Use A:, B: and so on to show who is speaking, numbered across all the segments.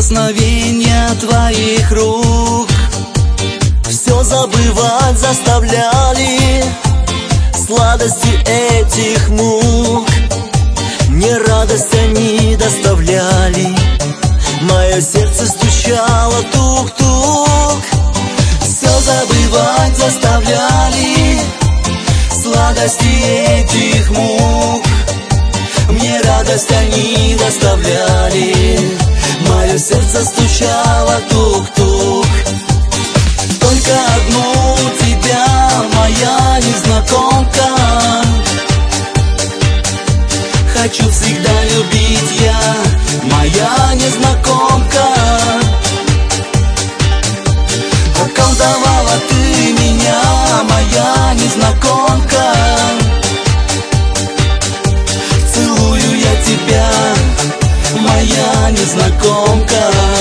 A: прикосновения твоих рук все забывать заставляли, сладости этих мук. Мне радость они доставляли, мое сердце стучало тук-тук. Все забывать заставляли, сладости этих мук. Мне радость они доставляли, мое сердце стучало тук-тук. Только одну тебя, моя незнакомка, хочу всегда любить я, моя незнакомка. Околдовала ты меня, моя незнакомка. Целую я тебя, моя незнакомка.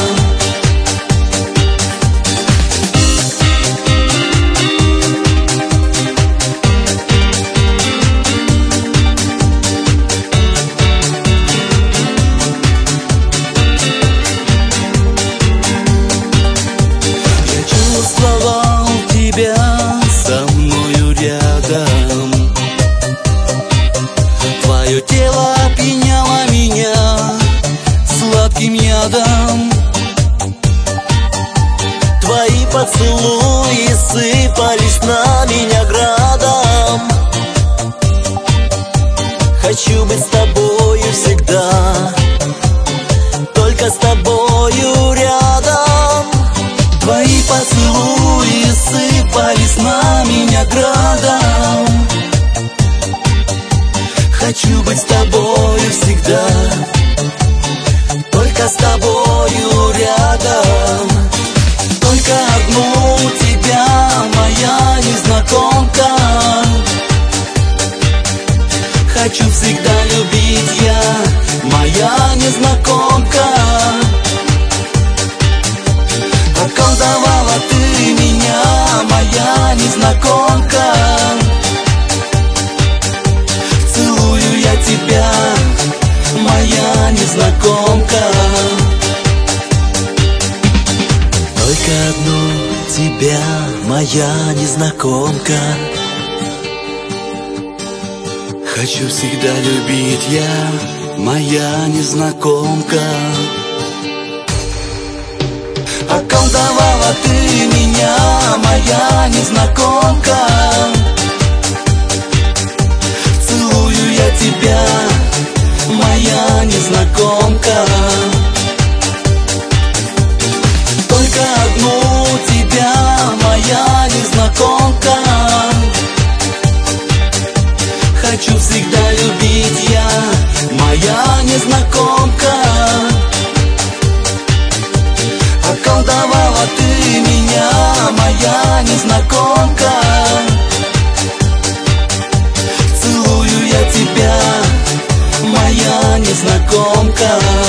A: Чувствовал тебя со мною рядом, твое тело опьяняло меня сладким ядом. Твои поцелуи сыпались на меня градом. Хочу быть с тобою всегда, только с тобою рядом. Твои поцелуи сыпались на меня градом. Хочу быть с тобою всегда, только с тобою рядом. Только одну тебя, моя незнакомка, хочу всегда любить я, моя незнакомка. Околдовала ты меня, моя незнакомка. Целую я тебя, моя незнакомка. Только одну тебя, моя незнакомка, хочу всегда любить я, моя незнакомка. Околдовала ты меня, моя незнакомка. Целую я тебя, моя незнакомка. Только одну тебя, моя незнакомка, хочу всегда любить я, моя незнакомка. Околдовала ты меня, моя незнакомка. Целую я тебя, моя незнакомка.